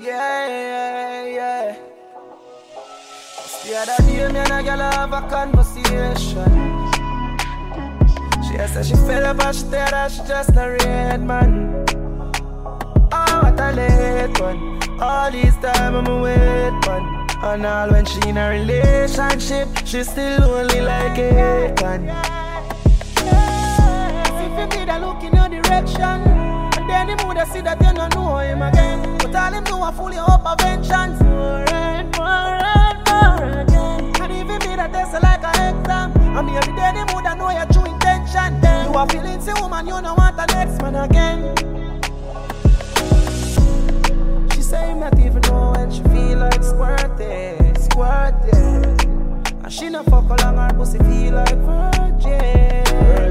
Yeah. The other day, me and a girl have a conversation. She said she fell up and she said that she just a red man. Oh, what a late one. All this time I'm a wait man. And all when she in a relationship, she still lonely like a can. If you need a look in your direction, and then the mood I see that you don't know him again. But all him do a fully up of vengeance. More and again. And if you need a test like an exam, and every day the mood I know your true intention. You are feeling the woman, you don't want the next man again. She say him not even know when she feel like squirting. And she not fuck along her pussy feel like virgin.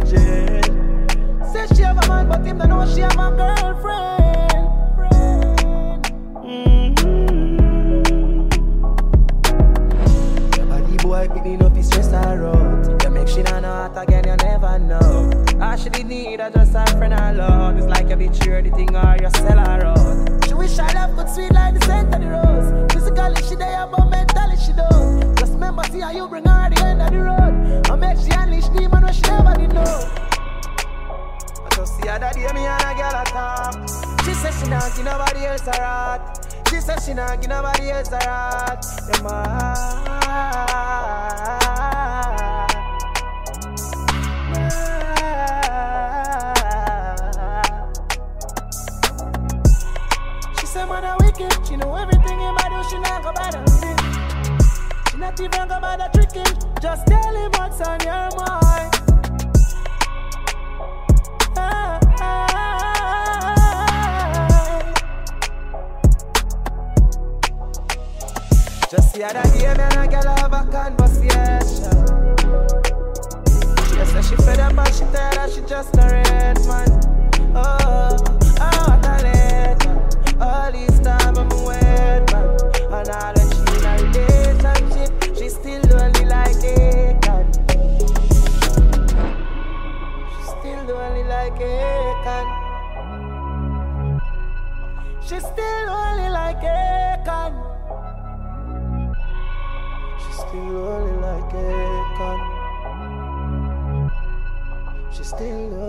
Say she have a man but him don't know she have a girlfriend. Your body boy picking up his stress her out. You make she not know it again, you never know. All she did need is just her friend alone. It's like you betray the thing or you sell her out. She wish her love could sweet like the scent of the rose. Physically she there but mentally she don't. Just remember see how you bring her at the end of the road. And make she unleash demon when she never did know. I just see her that day me and a girl a talk. She says she not give nobody else a rat. She says she not give nobody else a rat. Them Say man a wicked, she know everything in my do, she not go bother with it. She not even go bother tricking, just tell him what's on your mind. Just the other day, me and a girl have a conversation. She said she fed up and she tell her she just a red man. Oh, what a late man. All this time I'm a wait man. And all when she in a relationship, she still lonely like a can. She still lonely like a can. She still lonely like a can. She still lonely like a can. She still lonely.